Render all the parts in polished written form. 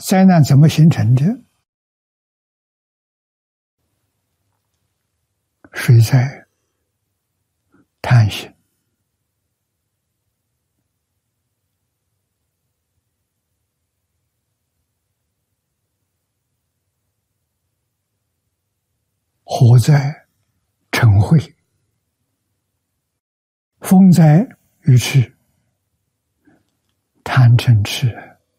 灾难怎么形成的？水灾、贪心。火灾、嗔恚；风灾、愚痴；贪嗔痴。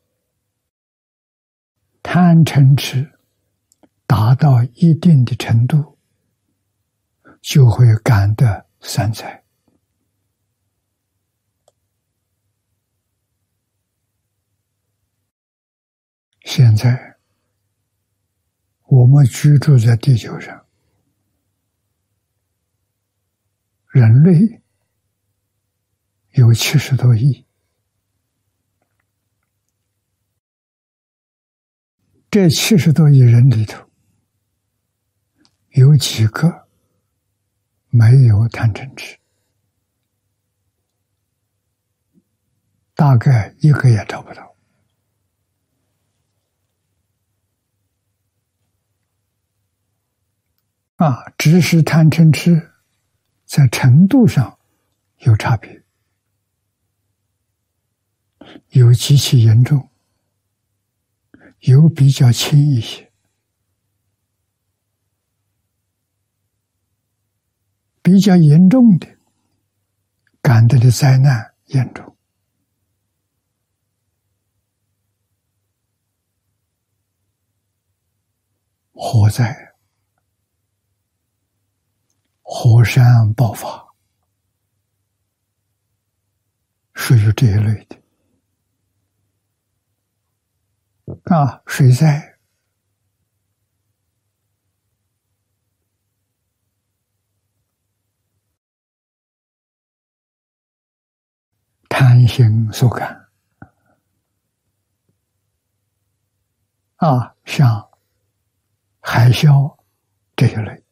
贪嗔痴达到一定的程度，就会感得三灾。现在我们居住在地球上，人类有70多亿，这70多亿人里头，有几个没有贪嗔痴？大概一个也找不到。只是贪嗔痴在程度上有差别，有极其严重，有比较轻一些。比较严重的，感得的灾难严重。火灾、火山爆发，属于这一类的。水灾、贪心所感，像海啸这一类，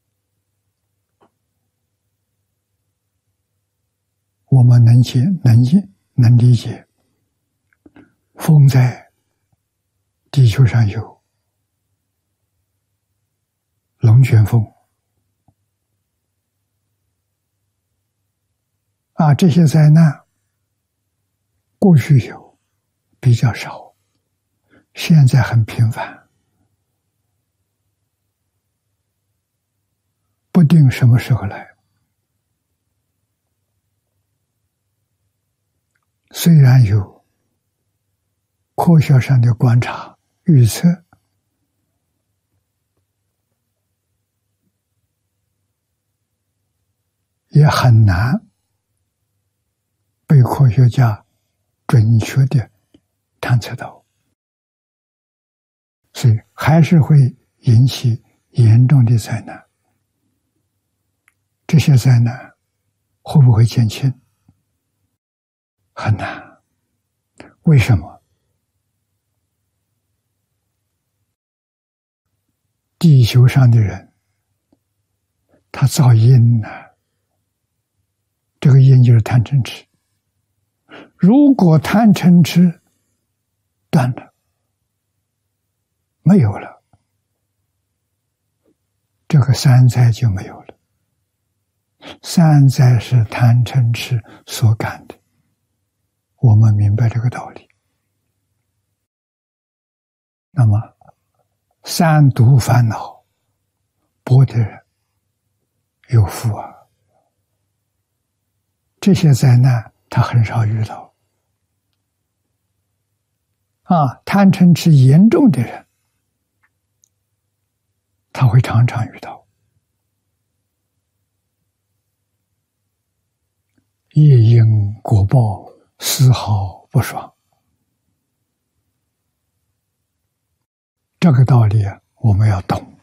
我们能理解。风灾，地球上有龙卷风，这些灾难过去有，比较少，现在很频繁，不定什么时候来。虽然有科学上的观察预测，也很难被科学家准确的探测到，所以还是会引起严重的灾难。这些灾难会不会减轻？很难。为什么？地球上的人，他造因这个因就是贪嗔痴。如果贪嗔痴断了，没有了，这个三灾就没有了。三灾是贪嗔痴所感的，我们明白这个道理。那么三毒烦恼薄的人有福这些灾难他很少遇到。贪嗔痴严重的人，他会常常遇到。业因果报，丝毫不爽。这个道理我们要懂。